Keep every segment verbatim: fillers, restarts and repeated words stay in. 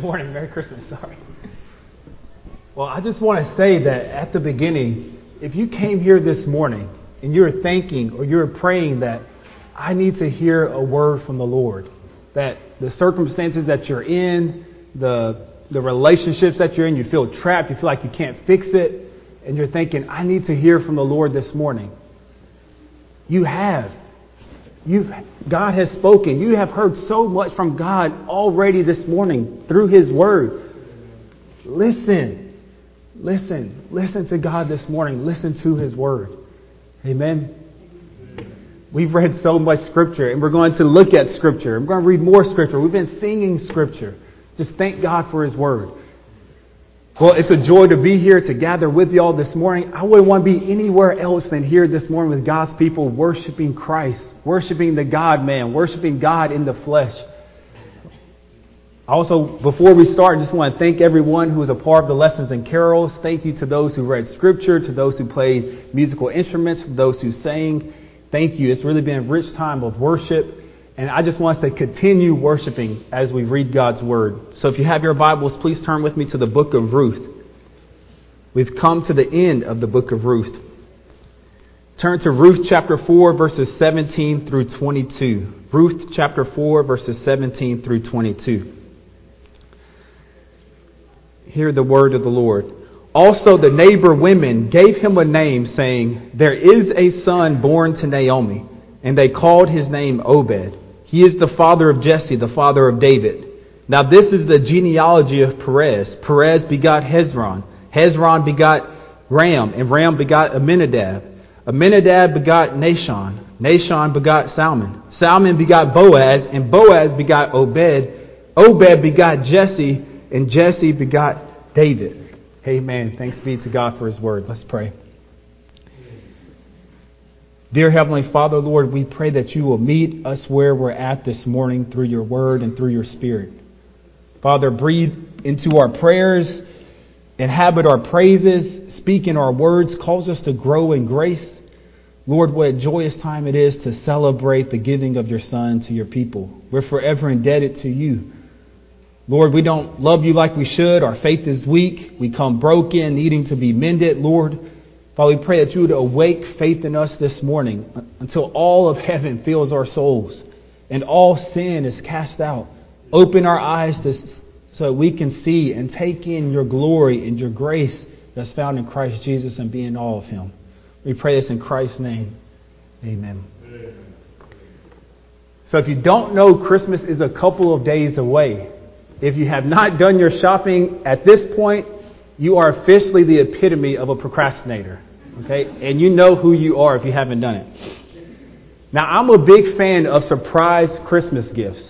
Good morning. Merry Christmas. Sorry. Well, I just want to say that at the beginning, if you came here this morning and you're thinking or you're praying that I need to hear a word from the Lord, that the circumstances that you're in, the the relationships that you're in, you feel trapped, you feel like you can't fix it, and you're thinking, I need to hear from the Lord this morning. You have. You've, God has spoken. You have heard so much from God already this morning through His Word. Listen. Listen. Listen to God this morning. Listen to His Word. Amen. We've read so much Scripture, and we're going to look at Scripture. We're going to read more Scripture. We've been singing Scripture. Just thank God for His Word. Well, it's a joy to be here to gather with y'all this morning. I wouldn't want to be anywhere else than here this morning with God's people worshiping Christ, worshiping the God-man, worshiping God in the flesh. Also, before we start, I just want to thank everyone who was a part of the lessons and carols. Thank you to those who read Scripture, to those who played musical instruments, to those who sang. Thank you. It's really been a rich time of worship. And I just want us to continue worshiping as we read God's Word. So if you have your Bibles, please turn with me to the book of Ruth. We've come to the end of the book of Ruth. Turn to Ruth chapter four, verses seventeen through twenty-two. Ruth chapter four, verses seventeen through twenty-two. Hear the word of the Lord. Also the neighbor women gave him a name, saying, There is a son born to Naomi, and they called his name Obed. He is the father of Jesse, the father of David. Now this is the genealogy of Perez. Perez begot Hezron. Hezron begot Ram, and Ram begot Amminadab. Amminadab begot Nahshon. Nahshon begot Salmon. Salmon begot Boaz, and Boaz begot Obed. Obed begot Jesse, and Jesse begot David. Amen. Thanks be to God for His Word. Let's pray. Dear Heavenly Father, Lord, we pray that you will meet us where we're at this morning through your word and through your Spirit. Father, breathe into our prayers, inhabit our praises, speak in our words, cause us to grow in grace. Lord, what a joyous time it is to celebrate the giving of your Son to your people. We're forever indebted to you. Lord, we don't love you like we should. Our faith is weak. We come broken, needing to be mended. Lord, Father, we pray that you would awake faith in us this morning until all of heaven fills our souls and all sin is cast out. Open our eyes to, so that we can see and take in your glory and your grace that's found in Christ Jesus and be in awe of Him. We pray this in Christ's name. Amen. Amen. So if you don't know, Christmas is a couple of days away. If you have not done your shopping at this point, you are officially the epitome of a procrastinator, okay? And you know who you are if you haven't done it. Now, I'm a big fan of surprise Christmas gifts.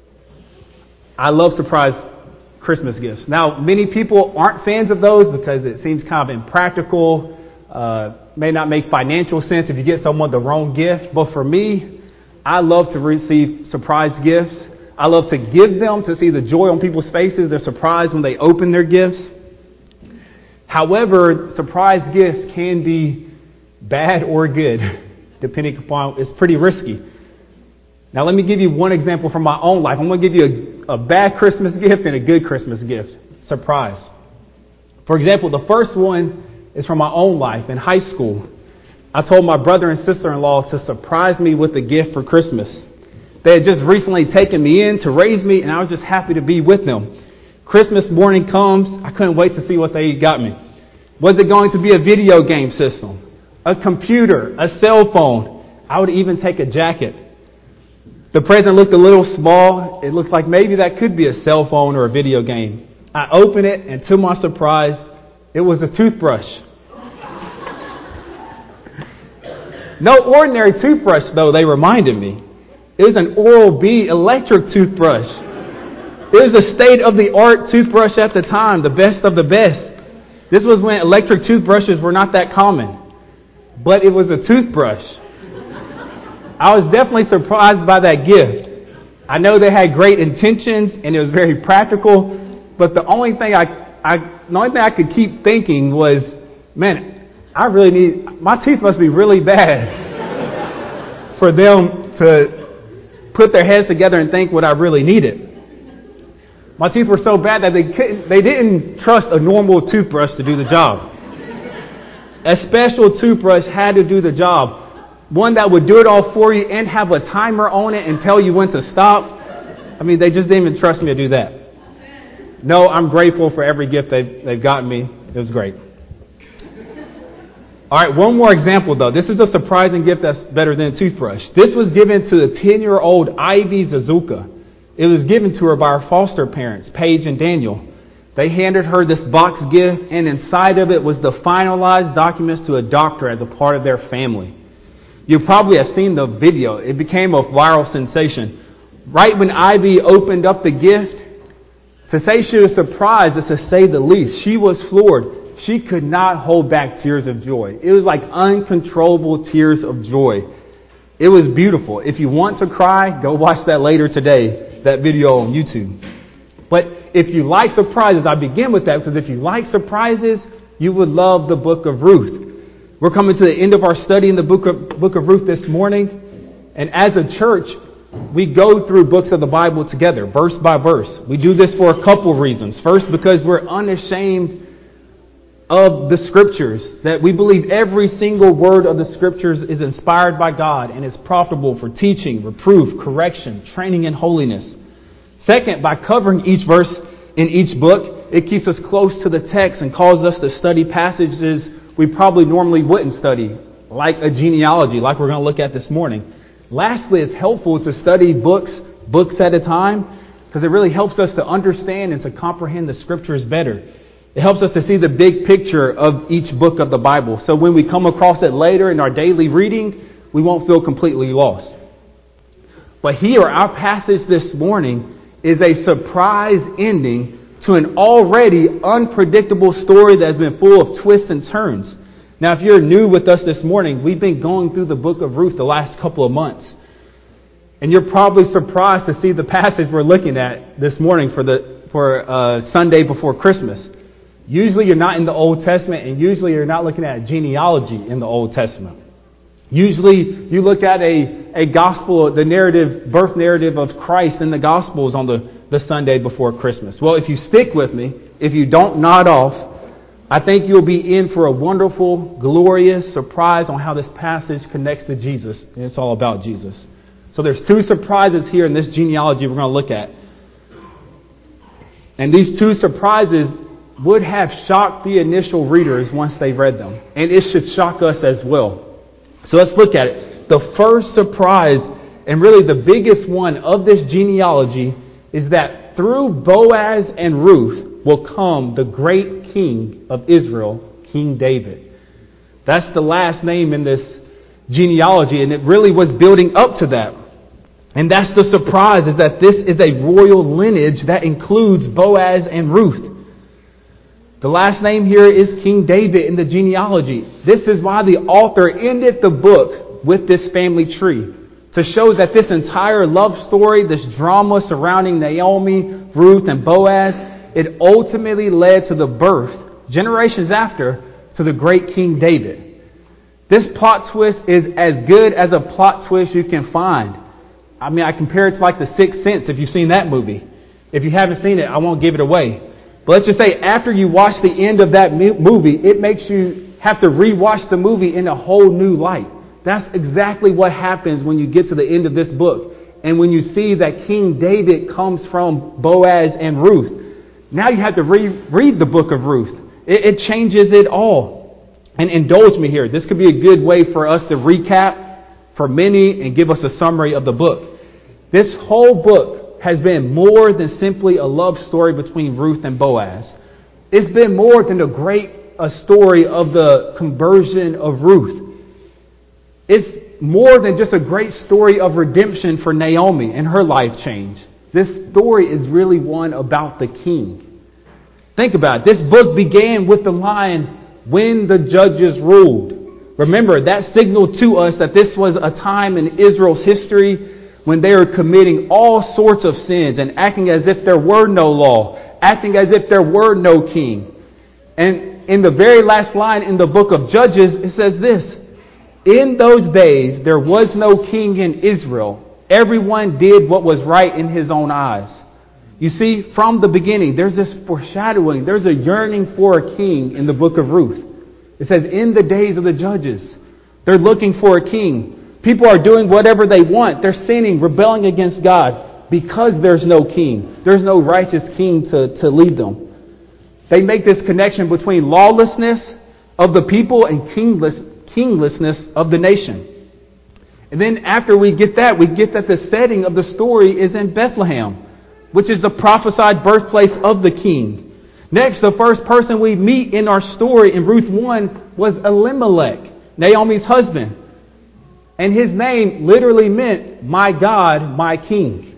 I love surprise Christmas gifts. Now, many people aren't fans of those because it seems kind of impractical, uh, may not make financial sense if you get someone the wrong gift. But for me, I love to receive surprise gifts. I love to give them, to see the joy on people's faces. They're surprised when they open their gifts. However, surprise gifts can be bad or good, depending upon, it's pretty risky. Now, let me give you one example from my own life. I'm going to give you a, a bad Christmas gift and a good Christmas gift. Surprise. For example, the first one is from my own life. In high school, I told my brother and sister-in-law to surprise me with a gift for Christmas. They had just recently taken me in to raise me, and I was just happy to be with them. Christmas morning comes. I couldn't wait to see what they got me. Was it going to be a video game system, a computer, a cell phone? I would even take a jacket. The present looked a little small. It looks like maybe that could be a cell phone or a video game. I opened it, and to my surprise, it was a toothbrush. No ordinary toothbrush, though, they reminded me. It was an Oral-B electric toothbrush. It was a state-of-the-art toothbrush at the time, the best of the best. This was when electric toothbrushes were not that common. But it was a toothbrush. I was definitely surprised by that gift. I know they had great intentions and it was very practical, but the only thing I, I the only thing I could keep thinking was, man, I really need, my teeth must be really bad for them to put their heads together and think what I really needed. My teeth were so bad that they couldn't, they didn't trust a normal toothbrush to do the job. A special toothbrush had to do the job. One that would do it all for you and have a timer on it and tell you when to stop. I mean, they just didn't even trust me to do that. No, I'm grateful for every gift they've, they've gotten me. It was great. All right, one more example, though. This is a surprising gift that's better than a toothbrush. This was given to the ten-year-old Ivy Zazuka. It was given to her by her foster parents, Paige and Daniel. They handed her this box gift, and inside of it was the finalized documents to a doctor as a part of their family. You probably have seen the video. It became a viral sensation. Right when Ivy opened up the gift, to say she was surprised is to say the least. She was floored. She could not hold back tears of joy. It was like uncontrollable tears of joy. It was beautiful. If you want to cry, go watch that later today, that video on YouTube. But if you like surprises, I begin with that because if you like surprises, you would love the book of Ruth. We're coming to the end of our study in the book of, book of Ruth this morning. And as a church, we go through books of the Bible together, verse by verse. We do this for a couple of reasons. First, because we're unashamed of the Scriptures, that we believe every single word of the Scriptures is inspired by God and is profitable for teaching, reproof, correction, training in holiness. Second, by covering each verse in each book, it keeps us close to the text and calls us to study passages we probably normally wouldn't study, like a genealogy, like we're going to look at this morning. Lastly, it's helpful to study books, books at a time, because it really helps us to understand and to comprehend the Scriptures better. It helps us to see the big picture of each book of the Bible. So when we come across it later in our daily reading, we won't feel completely lost. But here, our passage this morning is a surprise ending to an already unpredictable story that's been full of twists and turns. Now, if you're new with us this morning, we've been going through the book of Ruth the last couple of months. And you're probably surprised to see the passage we're looking at this morning for the for uh, Sunday before Christmas. Usually you're not in the Old Testament, and usually you're not looking at a genealogy in the Old Testament. Usually you look at a, a gospel, the narrative, birth narrative of Christ in the Gospels on the, the Sunday before Christmas. Well, if you stick with me, if you don't nod off, I think you'll be in for a wonderful, glorious surprise on how this passage connects to Jesus. And it's all about Jesus. So there's two surprises here in this genealogy we're going to look at. And these two surprises would have shocked the initial readers once they've read them. And it should shock us as well. So let's look at it. The first surprise, and really the biggest one of this genealogy, is that through Boaz and Ruth will come the great king of Israel, King David. That's the last name in this genealogy, and it really was building up to that. And that's the surprise, is that this is a royal lineage that includes Boaz and Ruth. The last name here is King David in the genealogy. This is why the author ended the book with this family tree, to show that this entire love story, this drama surrounding Naomi, Ruth, and Boaz, it ultimately led to the birth, generations after, to the great King David. This plot twist is as good as a plot twist you can find. I mean, I compare it to like The Sixth Sense, if you've seen that movie. If you haven't seen it, I won't give it away. But let's just say after you watch the end of that movie, it makes you have to rewatch the movie in a whole new light. That's exactly what happens when you get to the end of this book. And when you see that King David comes from Boaz and Ruth, now you have to re- read the book of Ruth. It, it changes it all. And indulge me here. This could be a good way for us to recap for many and give us a summary of the book. This whole book has been more than simply a love story between Ruth and Boaz. It's been more than a great a story of the conversion of Ruth. It's more than just a great story of redemption for Naomi and her life change. This story is really one about the king. Think about it. This book began with the line, "When the judges ruled." Remember, that signaled to us that this was a time in Israel's history when they were committing all sorts of sins and acting as if there were no law, acting as if there were no king. And in the very last line in the book of Judges, it says this: "In those days there was no king in Israel. Everyone did what was right in his own eyes." You see, from the beginning, there's this foreshadowing. There's a yearning for a king in the book of Ruth. It says, in the days of the judges, they're looking for a king. People are doing whatever they want. They're sinning, rebelling against God because there's no king. There's no righteous king to, to lead them. They make this connection between lawlessness of the people and kingless, kinglessness of the nation. And then after we get that, we get that the setting of the story is in Bethlehem, which is the prophesied birthplace of the king. Next, the first person we meet in our story in Ruth one was Elimelech, Naomi's husband. And his name literally meant, my God, my king.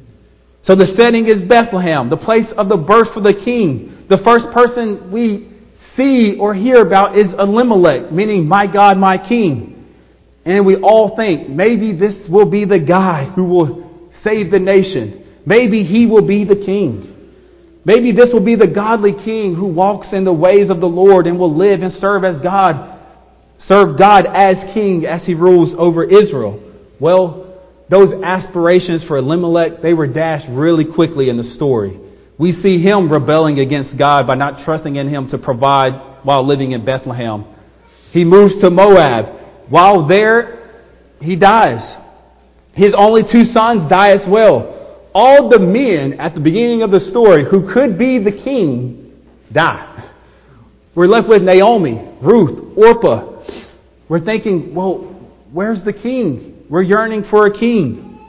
So the setting is Bethlehem, the place of the birth for the king. The first person we see or hear about is Elimelech, meaning my God, my king. And we all think maybe this will be the guy who will save the nation. Maybe he will be the king. Maybe this will be the godly king who walks in the ways of the Lord and will live and serve as God, serve God as king as he rules over Israel. Well, those aspirations for Elimelech, they were dashed really quickly in the story. We see him rebelling against God by not trusting in him to provide while living in Bethlehem. He moves to Moab. While there, he dies. His only two sons die as well. All the men at the beginning of the story who could be the king die. We're left with Naomi, Ruth, Orpah. We're thinking, well, where's the king? We're yearning for a king.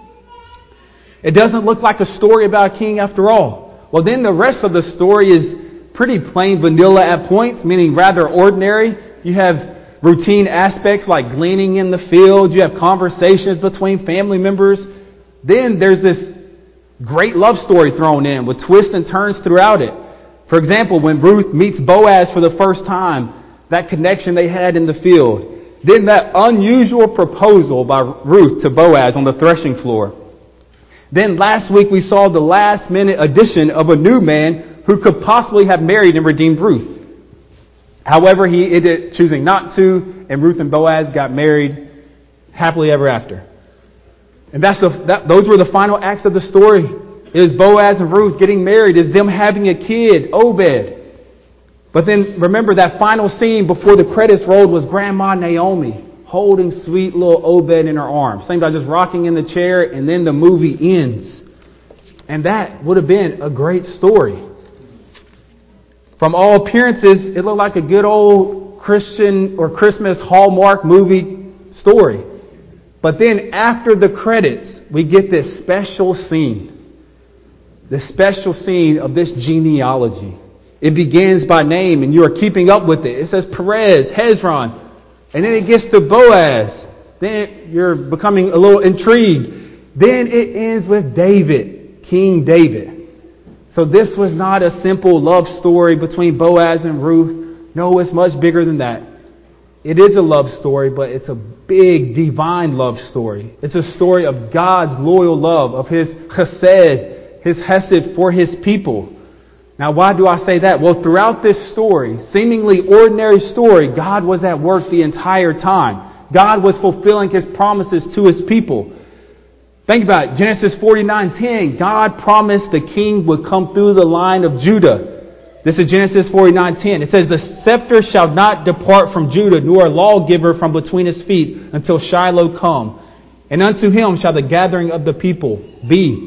It doesn't look like a story about a king after all. Well, then the rest of the story is pretty plain vanilla at points, meaning rather ordinary. You have routine aspects like gleaning in the field. You have conversations between family members. Then there's this great love story thrown in with twists and turns throughout it. For example, when Ruth meets Boaz for the first time, that connection they had in the field. Then that unusual proposal by Ruth to Boaz on the threshing floor. Then last week we saw the last minute addition of a new man who could possibly have married and redeemed Ruth. However, he ended choosing not to, and Ruth and Boaz got married happily ever after. And that's the, that, those were the final acts of the story. It is Boaz and Ruth getting married. It is them having a kid, Obed. But then remember that final scene before the credits rolled was Grandma Naomi holding sweet little Obed in her arms. Seems like just rocking in the chair, and then the movie ends. And that would have been a great story. From all appearances, it looked like a good old Christian or Christmas Hallmark movie story. But then after the credits, we get this special scene. The special scene of this genealogy. It begins by name, and you are keeping up with it. It says Perez, Hezron, and then it gets to Boaz. Then you're becoming a little intrigued. Then it ends with David, King David. So this was not a simple love story between Boaz and Ruth. No, it's much bigger than that. It is a love story, but it's a big divine love story. It's a story of God's loyal love, of His chesed, His hesed for His people. Now, why do I say that? Well, throughout this story, seemingly ordinary story, God was at work the entire time. God was fulfilling His promises to His people. Think about it. Genesis forty-nine ten, God promised the king would come through the line of Judah. This is Genesis forty-nine ten. It says, the scepter shall not depart from Judah, nor a lawgiver from between his feet, until Shiloh come. And unto him shall the gathering of the people be.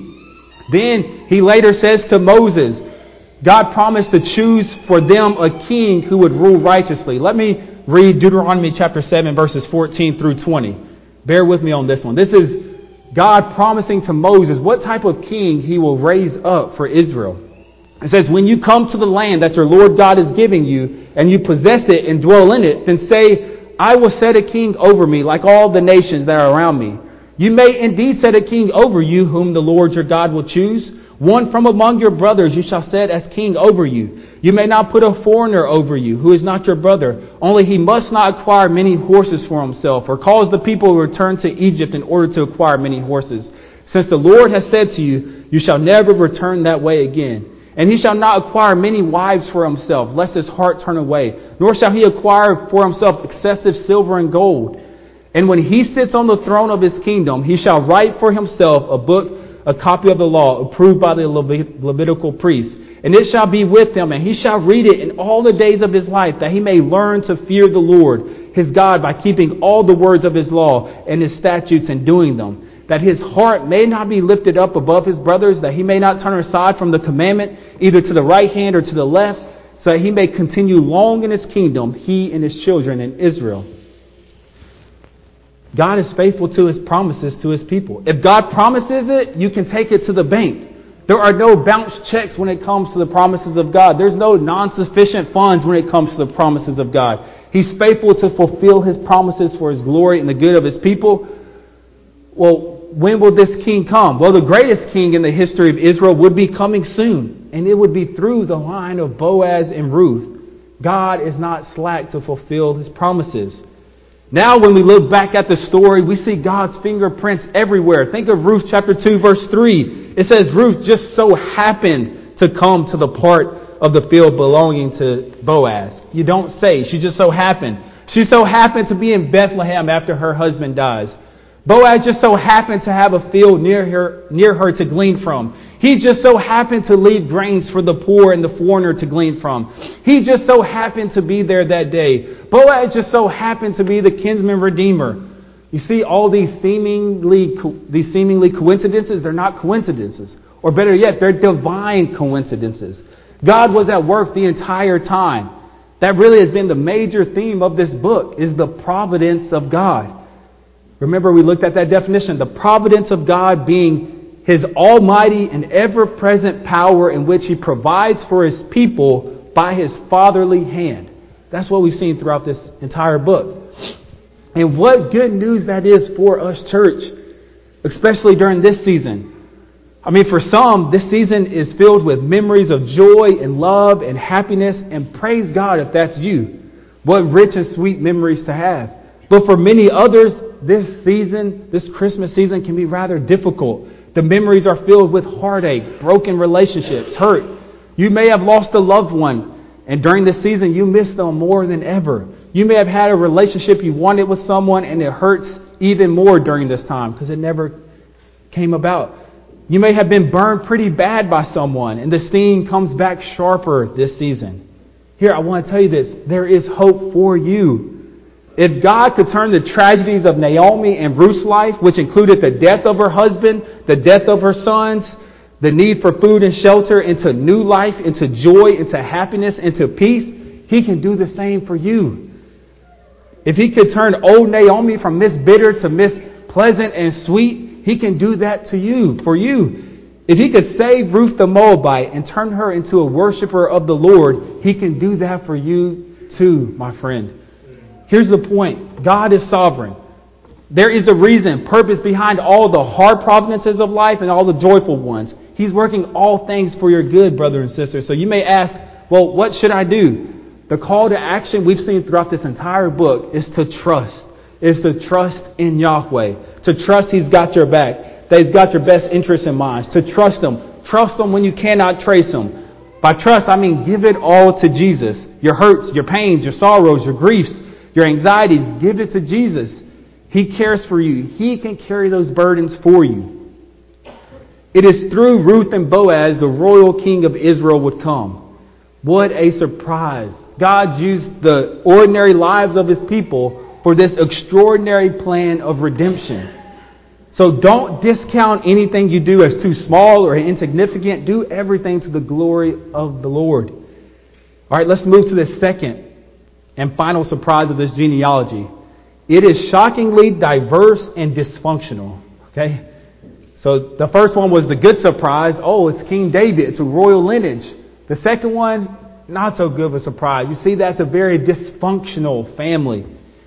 Then he later says to Moses, God promised to choose for them a king who would rule righteously. Let me read Deuteronomy chapter seven, verses fourteen through twenty. Bear with me on this one. This is God promising to Moses what type of king He will raise up for Israel. It says, when you come to the land that your Lord God is giving you, and you possess it and dwell in it, then say, I will set a king over me like all the nations that are around me. You may indeed set a king over you, whom the Lord your God will choose. One from among your brothers you shall set as king over you. You may not put a foreigner over you, who is not your brother. Only he must not acquire many horses for himself, or cause the people to return to Egypt in order to acquire many horses. Since the Lord has said to you, you shall never return that way again. And he shall not acquire many wives for himself, lest his heart turn away. Nor shall he acquire for himself excessive silver and gold. And when he sits on the throne of his kingdom, he shall write for himself a book a copy of the law approved by the Levit- Levitical priest. And it shall be with him, and he shall read it in all the days of his life, that he may learn to fear the Lord his God by keeping all the words of his law and his statutes and doing them, that his heart may not be lifted up above his brothers, that he may not turn aside from the commandment, either to the right hand or to the left, so that he may continue long in his kingdom, he and his children in Israel. God is faithful to his promises to his people. If God promises it, you can take it to the bank. There are no bounce checks when it comes to the promises of God. There's no non-sufficient funds when it comes to the promises of God. He's faithful to fulfill his promises for his glory and the good of his people. Well, when will this king come? Well, the greatest king in the history of Israel would be coming soon, and it would be through the line of Boaz and Ruth. God is not slack to fulfill his promises. Now, when we look back at the story, we see God's fingerprints everywhere. Think of Ruth chapter two, verse three. It says Ruth just so happened to come to the part of the field belonging to Boaz. You don't say. She just so happened. She so happened to be in Bethlehem after her husband dies. Boaz just so happened to have a field near her, near her to glean from. He just so happened to leave grains for the poor and the foreigner to glean from. He just so happened to be there that day. Boaz just so happened to be the kinsman redeemer. You see, all these seemingly these seemingly coincidences, they're not coincidences. Or better yet, they're divine coincidences. God was at work the entire time. That really has been the major theme of this book, is the providence of God. Remember, we looked at that definition, the providence of God being his almighty and ever-present power in which he provides for his people by his fatherly hand. That's what we've seen throughout this entire book. And what good news that is for us, church, especially during this season. I mean, for some, this season is filled with memories of joy and love and happiness, and praise God if that's you. What rich and sweet memories to have. But for many others, this season, this Christmas season can be rather difficult. The memories are filled with heartache, broken relationships, hurt. You may have lost a loved one, and during this season you miss them more than ever. You may have had a relationship you wanted with someone, and it hurts even more during this time because it never came about. You may have been burned pretty bad by someone, and the sting comes back sharper this season. Here, I want to tell you this. There is hope for you. If God could turn the tragedies of Naomi and Ruth's life, which included the death of her husband, the death of her sons, the need for food and shelter, into new life, into joy, into happiness, into peace, he can do the same for you. If he could turn old Naomi from Miss Bitter to Miss Pleasant and Sweet, he can do that to you, for you. If he could save Ruth the Moabite and turn her into a worshiper of the Lord, he can do that for you too, my friend. Here's the point. God is sovereign. There is a reason, purpose behind all the hard providences of life and all the joyful ones. He's working all things for your good, brother and sister. So you may ask, well, what should I do? The call to action we've seen throughout this entire book is to trust. Is to trust in Yahweh. To trust He's got your back. That He's got your best interests in mind. To trust Him. Trust Him when you cannot trace Him. By trust, I mean give it all to Jesus. Your hurts, your pains, your sorrows, your griefs, your anxieties, give it to Jesus. He cares for you. He can carry those burdens for you. It is through Ruth and Boaz the royal king of Israel would come. What a surprise. God used the ordinary lives of His people for this extraordinary plan of redemption. So don't discount anything you do as too small or insignificant. Do everything to the glory of the Lord. All right, let's move to the second and final surprise of this genealogy. It is shockingly diverse and dysfunctional. Okay? So the first one was the good surprise. Oh, it's King David. It's a royal lineage. The second one, not so good of a surprise. You see, that's a very dysfunctional family.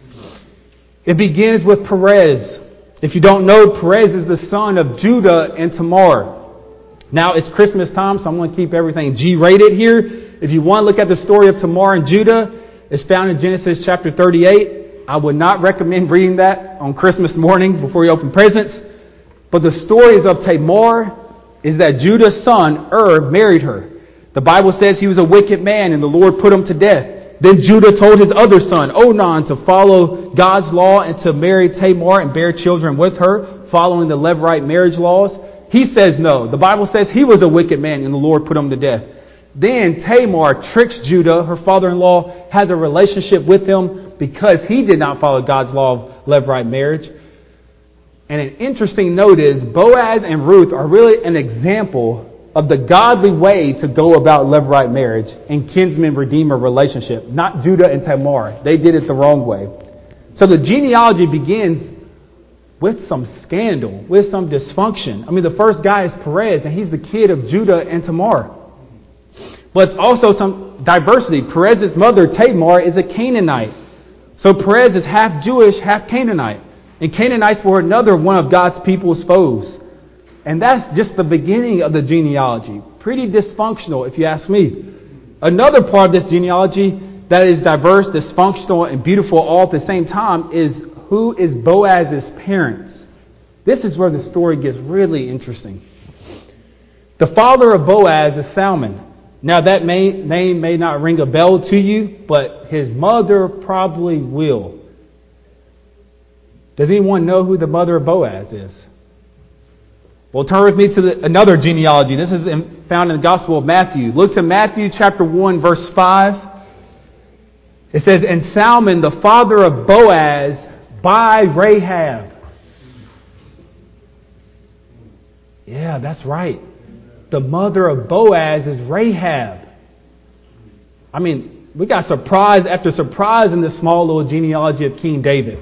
It begins with Perez. If you don't know, Perez is the son of Judah and Tamar. Now, it's Christmas time, so I'm going to keep everything G-rated here. If you want to look at the story of Tamar and Judah, it's found in Genesis chapter thirty-eight. I would not recommend reading that on Christmas morning before you open presents. But the stories of Tamar is that Judah's son, Ur, married her. The Bible says he was a wicked man and the Lord put him to death. Then Judah told his other son, Onan, to follow God's law and to marry Tamar and bear children with her, following the Levirate marriage laws. He says no. The Bible says he was a wicked man and the Lord put him to death. Then Tamar tricks Judah. Her father-in-law has a relationship with him because he did not follow God's law of levirate marriage. And an interesting note is Boaz and Ruth are really an example of the godly way to go about levirate marriage and kinsman-redeemer relationship, not Judah and Tamar. They did it the wrong way. So the genealogy begins with some scandal, with some dysfunction. I mean, the first guy is Perez, and he's the kid of Judah and Tamar. But it's also some diversity. Perez's mother, Tamar, is a Canaanite. So Perez is half Jewish, half Canaanite. And Canaanites were another one of God's people's foes. And that's just the beginning of the genealogy. Pretty dysfunctional, if you ask me. Another part of this genealogy that is diverse, dysfunctional, and beautiful all at the same time is who is Boaz's parents. This is where the story gets really interesting. The father of Boaz is Salmon. Now that may, name may not ring a bell to you, but his mother probably will. Does anyone know who the mother of Boaz is? Well, turn with me to the, another genealogy. This is in, found in the Gospel of Matthew. Look to Matthew chapter one, verse five. It says, and Salmon, the father of Boaz, by Rahab. Yeah, that's right. The mother of Boaz is Rahab. I mean, we got surprise after surprise in this small little genealogy of King David.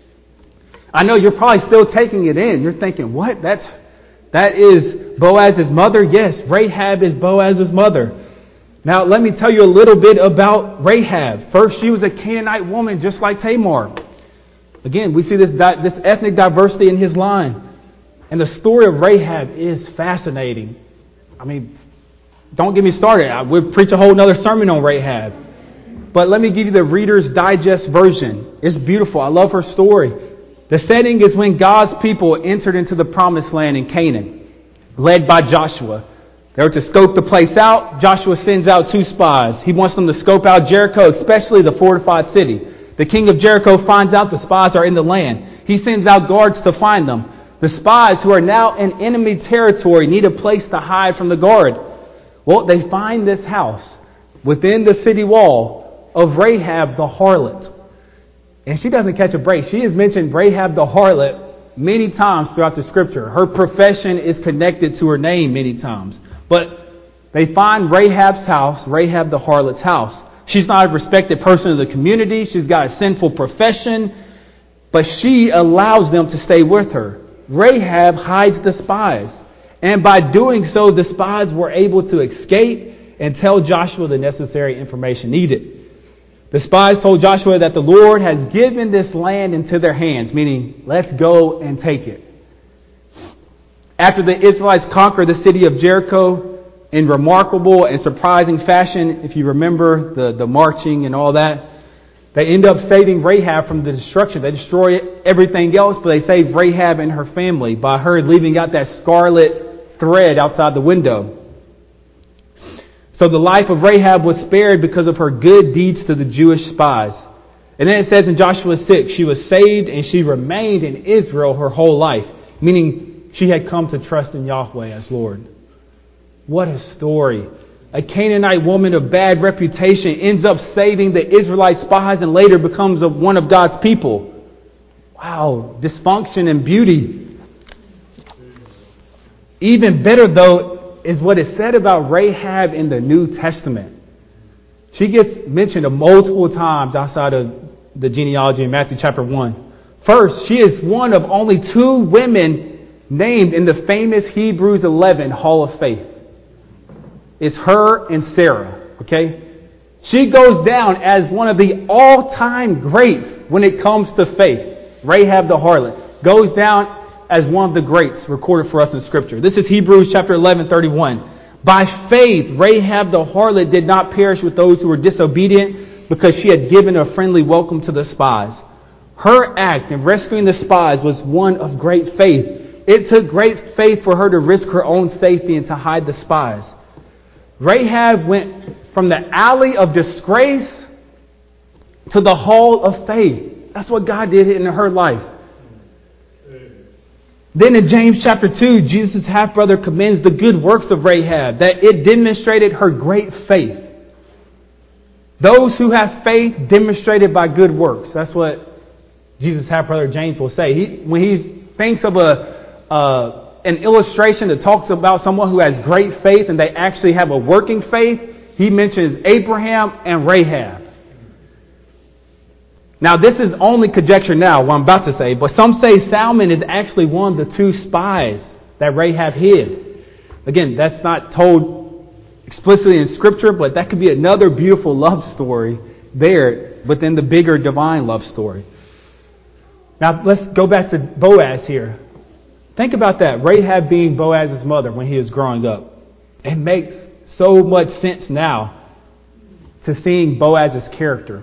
I know you're probably still taking it in. You're thinking, what? That's that is Boaz's mother? Yes, Rahab is Boaz's mother. Now, let me tell you a little bit about Rahab. First, she was a Canaanite woman just like Tamar. Again, we see this, this ethnic diversity in his line. And the story of Rahab is fascinating. I mean, don't get me started. I would preach a whole other sermon on Rahab. But let me give you the Reader's Digest version. It's beautiful. I love her story. The setting is when God's people entered into the promised land in Canaan, led by Joshua. They were to scope the place out. Joshua sends out two spies. He wants them to scope out Jericho, especially the fortified city. The king of Jericho finds out the spies are in the land. He sends out guards to find them. The spies, who are now in enemy territory, need a place to hide from the guard. Well, they find this house within the city wall of Rahab the harlot. And she doesn't catch a break. She has mentioned Rahab the harlot many times throughout the scripture. Her profession is connected to her name many times. But they find Rahab's house, Rahab the harlot's house. She's not a respected person of the community. She's got a sinful profession. But she allows them to stay with her. Rahab hides the spies. And by doing so, the spies were able to escape and tell Joshua the necessary information needed. The spies told Joshua that the Lord has given this land into their hands, meaning, let's go and take it. After the Israelites conquer the city of Jericho in remarkable and surprising fashion, if you remember the, the marching and all that, they end up saving Rahab from the destruction. They destroy everything else, but they save Rahab and her family by her leaving out that scarlet thread outside the window. So the life of Rahab was spared because of her good deeds to the Jewish spies. And then it says in Joshua six, she was saved and she remained in Israel her whole life, meaning she had come to trust in Yahweh as Lord. What a story. A Canaanite woman of bad reputation ends up saving the Israelite spies and later becomes a, one of God's people. Wow, dysfunction and beauty. Even better, though, is what is said about Rahab in the New Testament. She gets mentioned multiple times outside of the genealogy in Matthew chapter one. First, she is one of only two women named in the famous Hebrews eleven Hall of Faith. It's her and Sarah, okay? She goes down as one of the all-time greats when it comes to faith. Rahab the harlot goes down as one of the greats recorded for us in Scripture. This is Hebrews chapter eleven, thirty-one. By faith, Rahab the harlot did not perish with those who were disobedient because she had given a friendly welcome to the spies. Her act in rescuing the spies was one of great faith. It took great faith for her to risk her own safety and to hide the spies. Rahab went from the alley of disgrace to the hall of faith. That's what God did in her life. Then in James chapter two, Jesus' half-brother commends the good works of Rahab, that it demonstrated her great faith. Those who have faith demonstrated by good works. That's what Jesus' half-brother James will say. He, when he thinks of a uh, an illustration that talks about someone who has great faith and they actually have a working faith, he mentions Abraham and Rahab. Now, this is only conjecture now, what I'm about to say, but some say Salmon is actually one of the two spies that Rahab hid. Again, that's not told explicitly in Scripture, but that could be another beautiful love story there within the bigger divine love story. Now, let's go back to Boaz here. Think about that, Rahab being Boaz's mother when he was growing up. It makes so much sense now to seeing Boaz's character.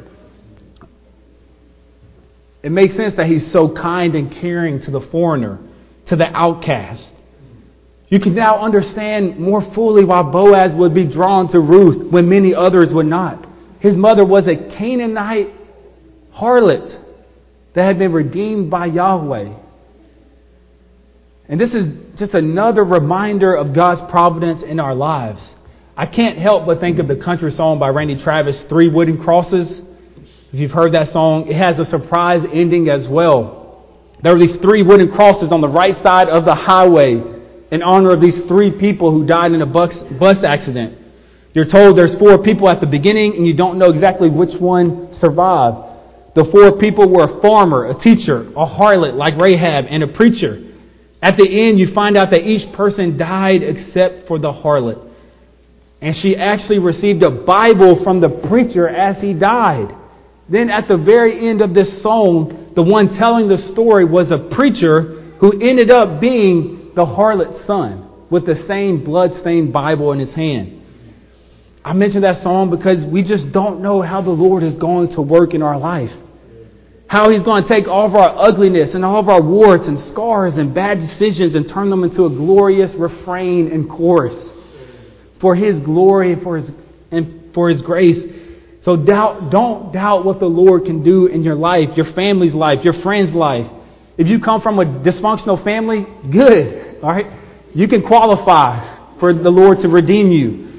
It makes sense that he's so kind and caring to the foreigner, to the outcast. You can now understand more fully why Boaz would be drawn to Ruth when many others would not. His mother was a Canaanite harlot that had been redeemed by Yahweh. And this is just another reminder of God's providence in our lives. I can't help but think of the country song by Randy Travis, Three Wooden Crosses. If you've heard that song, it has a surprise ending as well. There are these three wooden crosses on the right side of the highway in honor of these three people who died in a bus, bus accident. You're told there's four people at the beginning and you don't know exactly which one survived. The four people were a farmer, a teacher, a harlot like Rahab, and a preacher. At the end, you find out that each person died except for the harlot. And she actually received a Bible from the preacher as he died. Then at the very end of this song, the one telling the story was a preacher who ended up being the harlot's son with the same blood-stained Bible in his hand. I mentioned that song because we just don't know how the Lord is going to work in our life. How He's going to take all of our ugliness and all of our warts and scars and bad decisions and turn them into a glorious refrain and chorus for His glory and for His, and for His grace. So doubt, don't doubt what the Lord can do in your life, your family's life, your friend's life. If you come from a dysfunctional family, good. All right, you can qualify for the Lord to redeem you.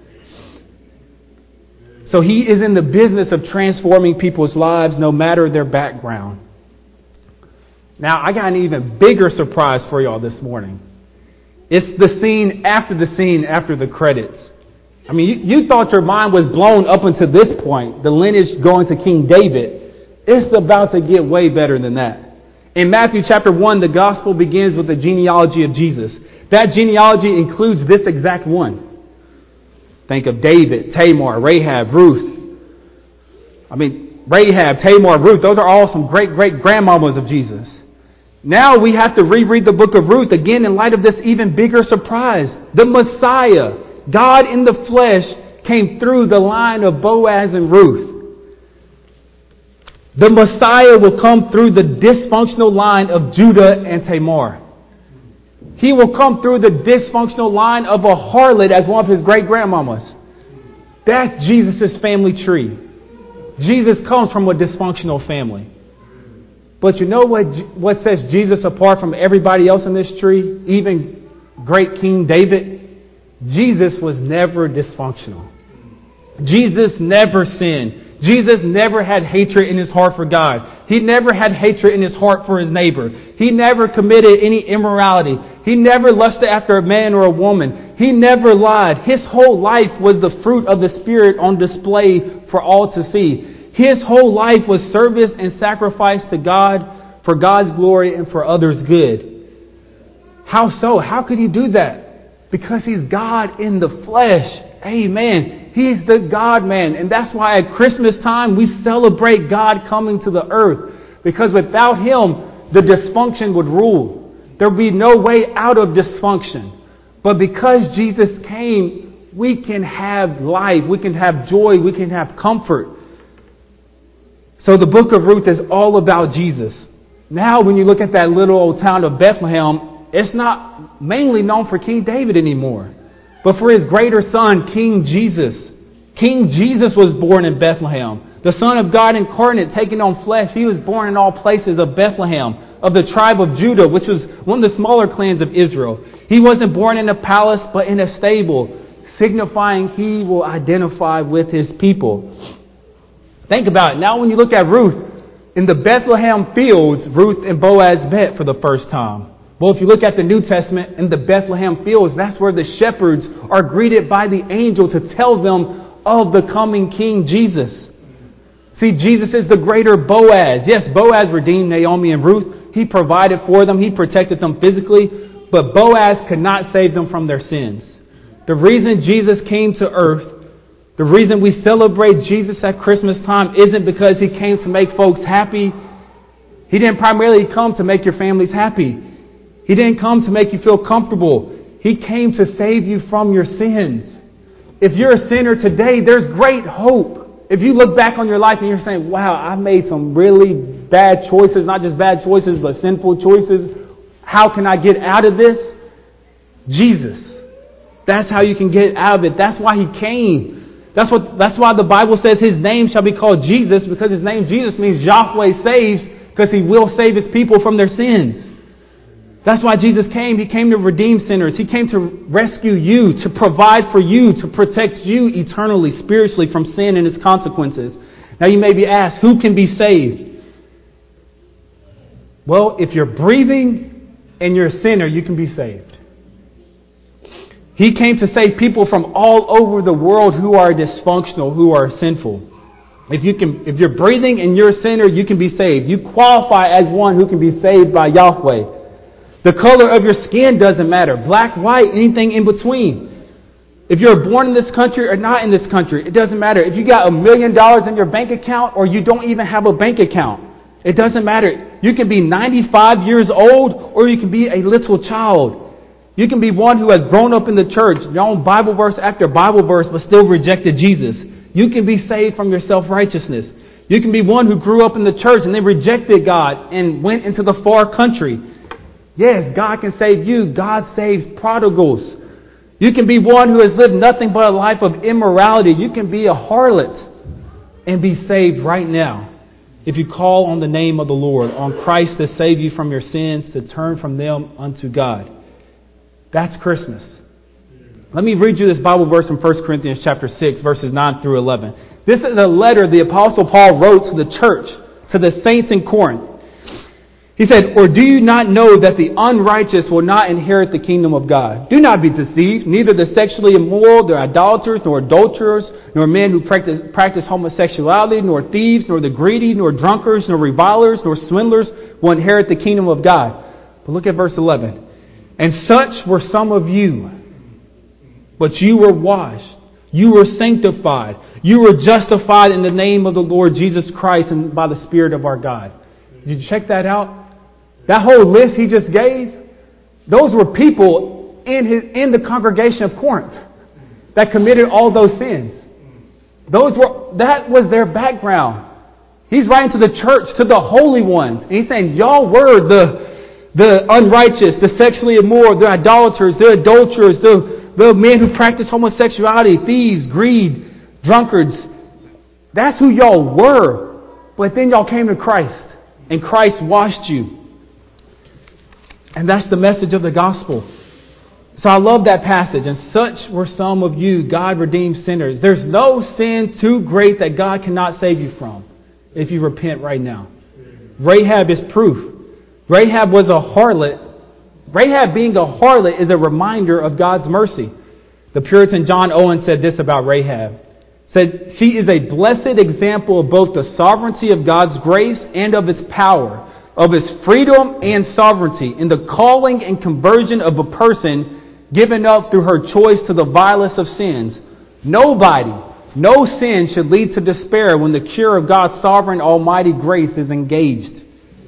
So He is in the business of transforming people's lives no matter their background. Now, I got an even bigger surprise for y'all this morning. It's the scene after the scene after the credits. I mean, you, you thought your mind was blown up until this point, the lineage going to King David. It's about to get way better than that. In Matthew chapter one, the gospel begins with the genealogy of Jesus. That genealogy includes this exact one. Think of David, Tamar, Rahab, Ruth. I mean, Rahab, Tamar, Ruth, those are all some great, great grandmamas of Jesus. Now we have to reread the book of Ruth again in light of this even bigger surprise. The Messiah, God in the flesh, came through the line of Boaz and Ruth. The Messiah will come through the dysfunctional line of Judah and Tamar. He will come through the dysfunctional line of a harlot as one of his great-grandmamas. That's Jesus' family tree. Jesus comes from a dysfunctional family. But you know what, what sets Jesus apart from everybody else in this tree? Even great King David? Jesus was never dysfunctional. Jesus never sinned. Jesus never had hatred in His heart for God. He never had hatred in His heart for His neighbor. He never committed any immorality. He never lusted after a man or a woman. He never lied. His whole life was the fruit of the Spirit on display for all to see. His whole life was service and sacrifice to God for God's glory and for others' good. How so? How could He do that? Because He's God in the flesh. Amen. He's the God-man. And that's why at Christmas time we celebrate God coming to the earth. Because without Him, the dysfunction would rule. There would be no way out of dysfunction. But because Jesus came, we can have life. We can have joy. We can have comfort. So the book of Ruth is all about Jesus. Now when you look at that little old town of Bethlehem, it's not mainly known for King David anymore, but for his greater son, King Jesus. King Jesus was born in Bethlehem. The Son of God incarnate, taking on flesh. He was born in all places of Bethlehem, of the tribe of Judah, which was one of the smaller clans of Israel. He wasn't born in a palace, but in a stable, signifying he will identify with his people. Think about it. Now when you look at Ruth, in the Bethlehem fields, Ruth and Boaz met for the first time. Well, if you look at the New Testament, in the Bethlehem fields, that's where the shepherds are greeted by the angel to tell them of the coming King Jesus. See, Jesus is the greater Boaz. Yes, Boaz redeemed Naomi and Ruth. He provided for them. He protected them physically. But Boaz could not save them from their sins. The reason Jesus came to earth, the reason we celebrate Jesus at Christmas time isn't because he came to make folks happy. He didn't primarily come to make your families happy. He didn't come to make you feel comfortable. He came to save you from your sins. If you're a sinner today, there's great hope. If you look back on your life and you're saying, wow, I made some really bad choices, not just bad choices, but sinful choices. How can I get out of this? Jesus. That's how you can get out of it. That's why he came. That's what. That's why the Bible says his name shall be called Jesus, because his name Jesus means Yahweh saves, because he will save his people from their sins. That's why Jesus came. He came to redeem sinners. He came to rescue you, to provide for you, to protect you eternally, spiritually from sin and its consequences. Now you may be asked, who can be saved? Well, if you're breathing and you're a sinner, you can be saved. He came to save people from all over the world who are dysfunctional, who are sinful. If you can, if you're breathing and you're a sinner, you can be saved. You qualify as one who can be saved by Yahweh. The color of your skin doesn't matter. Black, white, anything in between. If you're born in this country or not in this country, it doesn't matter. If you got a million dollars in your bank account or you don't even have a bank account, it doesn't matter. You can be ninety-five years old or you can be a little child. You can be one who has grown up in the church, known Bible verse after Bible verse, but still rejected Jesus. You can be saved from your self-righteousness. You can be one who grew up in the church and then rejected God and went into the far country. Yes, God can save you. God saves prodigals. You can be one who has lived nothing but a life of immorality. You can be a harlot and be saved right now if you call on the name of the Lord, on Christ to save you from your sins, to turn from them unto God. That's Christmas. Let me read you this Bible verse in First Corinthians chapter six, verses nine through eleven. This is a letter the Apostle Paul wrote to the church, to the saints in Corinth. He said, or do you not know that the unrighteous will not inherit the kingdom of God? Do not be deceived. Neither the sexually immoral, nor idolaters, nor adulterers, nor men who practice, practice homosexuality, nor thieves, nor the greedy, nor drunkards, nor revilers, nor swindlers will inherit the kingdom of God. But look at verse eleven. And such were some of you, but you were washed. You were sanctified. You were justified in the name of the Lord Jesus Christ and by the Spirit of our God. Did you check that out? That whole list he just gave, those were people in his, in the congregation of Corinth that committed all those sins. Those were that was their background. He's writing to the church, to the holy ones. And he's saying, y'all were the, the unrighteous, the sexually immoral, the idolaters, the adulterers, the, the men who practice homosexuality, thieves, greed, drunkards. That's who y'all were. But then y'all came to Christ. And Christ washed you. And that's the message of the gospel. So I love that passage. And such were some of you, God redeemed sinners. There's no sin too great that God cannot save you from if you repent right now. Rahab is proof. Rahab was a harlot. Rahab being a harlot is a reminder of God's mercy. The Puritan John Owen said this about Rahab. Said, she is a blessed example of both the sovereignty of God's grace and of its power, of His freedom and sovereignty in the calling and conversion of a person given up through her choice to the vilest of sins. Nobody, no sin should lead to despair when the cure of God's sovereign almighty grace is engaged.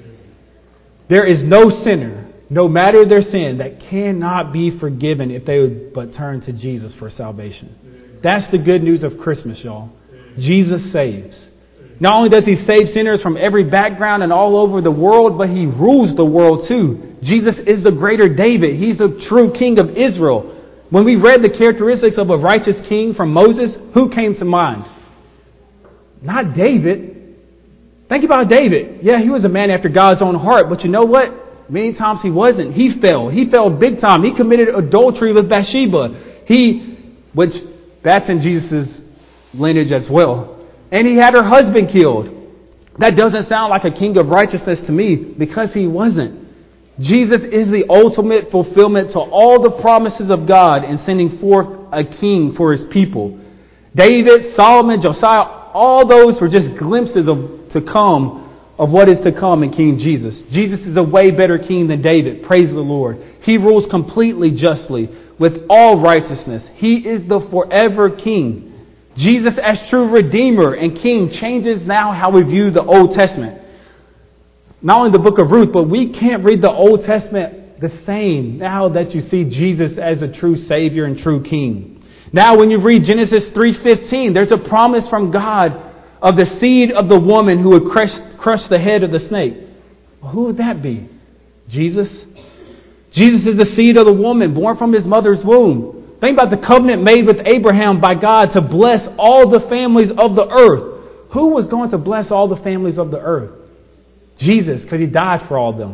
There is no sinner, no matter their sin, that cannot be forgiven if they would but turn to Jesus for salvation. That's the good news of Christmas, y'all. Jesus saves. Not only does He save sinners from every background and all over the world, but He rules the world too. Jesus is the greater David. He's the true king of Israel. When we read the characteristics of a righteous king from Moses, who came to mind? Not David. Think about David. Yeah, he was a man after God's own heart, but you know what? Many times he wasn't. He fell. He fell big time. He committed adultery with Bathsheba. He, which that's in Jesus' lineage as well. And he had her husband killed. That doesn't sound like a king of righteousness to me, because he wasn't. Jesus is the ultimate fulfillment to all the promises of God in sending forth a king for his people. David, Solomon, Josiah, all those were just glimpses of to come of what is to come in King Jesus. Jesus is a way better king than David. Praise the Lord. He rules completely justly with all righteousness. He is the forever king. Jesus as true Redeemer and King changes now how we view the Old Testament. Not only the book of Ruth, but we can't read the Old Testament the same now that you see Jesus as a true Savior and true King. Now when you read Genesis three fifteen, there's a promise from God of the seed of the woman who would crush, crush the head of the snake. Well, who would that be? Jesus? Jesus is the seed of the woman born from his mother's womb. Think about the covenant made with Abraham by God to bless all the families of the earth. Who was going to bless all the families of the earth? Jesus, because he died for all of them.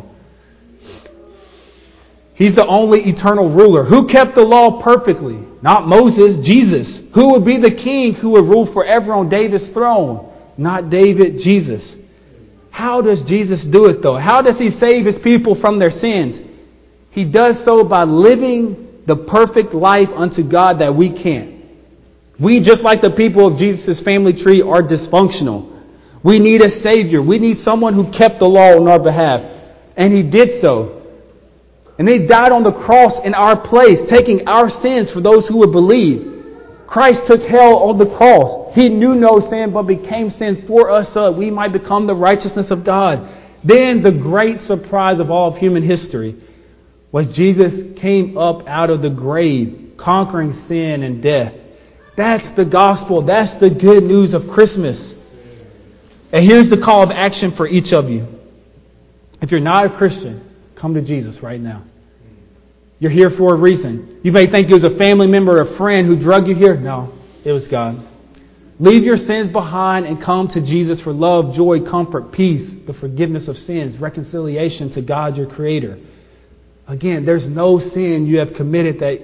He's the only eternal ruler. Who kept the law perfectly? Not Moses, Jesus. Who would be the king who would rule forever on David's throne? Not David, Jesus. How does Jesus do it though? How does he save his people from their sins? He does so by living the perfect life unto God that we can't. We, just like the people of Jesus' family tree, are dysfunctional. We need a Savior. We need someone who kept the law on our behalf. And he did so. And he died on the cross in our place, taking our sins for those who would believe. Christ took hell on the cross. He knew no sin, but became sin for us so that we might become the righteousness of God. Then the great surprise of all of human history was Jesus came up out of the grave, conquering sin and death. That's the gospel. That's the good news of Christmas. And here's the call of action for each of you. If you're not a Christian, come to Jesus right now. You're here for a reason. You may think it was a family member or a friend who drug you here. No, it was God. Leave your sins behind and come to Jesus for love, joy, comfort, peace, the forgiveness of sins, reconciliation to God, your Creator. Again, there's no sin you have committed that,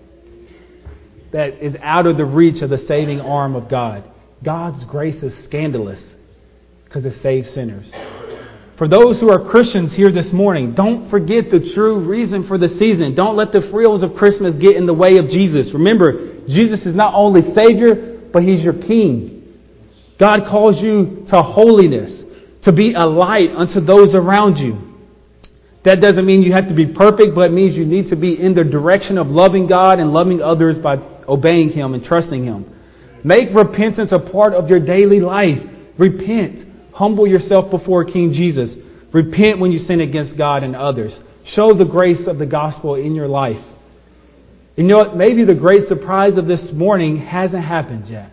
that is out of the reach of the saving arm of God. God's grace is scandalous because it saves sinners. For those who are Christians here this morning, don't forget the true reason for the season. Don't let the frills of Christmas get in the way of Jesus. Remember, Jesus is not only Savior, but He's your King. God calls you to holiness, to be a light unto those around you. That doesn't mean you have to be perfect, but it means you need to be in the direction of loving God and loving others by obeying Him and trusting Him. Make repentance a part of your daily life. Repent. Humble yourself before King Jesus. Repent when you sin against God and others. Show the grace of the gospel in your life. You know what? Maybe the great surprise of this morning hasn't happened yet.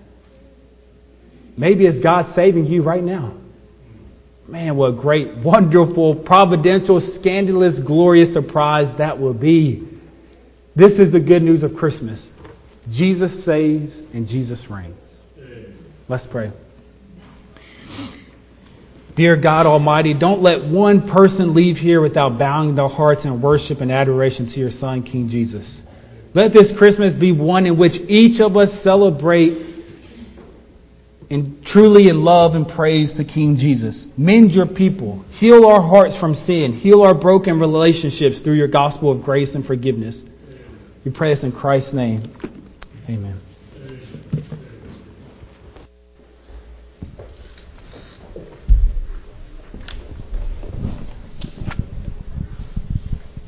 Maybe it's God saving you right now. Man, what a great, wonderful, providential, scandalous, glorious surprise that will be. This is the good news of Christmas. Jesus saves and Jesus reigns. Let's pray. Dear God Almighty, don't let one person leave here without bowing their hearts in worship and adoration to your Son, King Jesus. Let this Christmas be one in which each of us celebrate and truly in love and praise to King Jesus. Mend your people. Heal our hearts from sin. Heal our broken relationships through your gospel of grace and forgiveness. We pray this in Christ's name. Amen.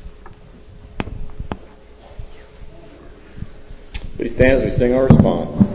Please stand as we sing our response.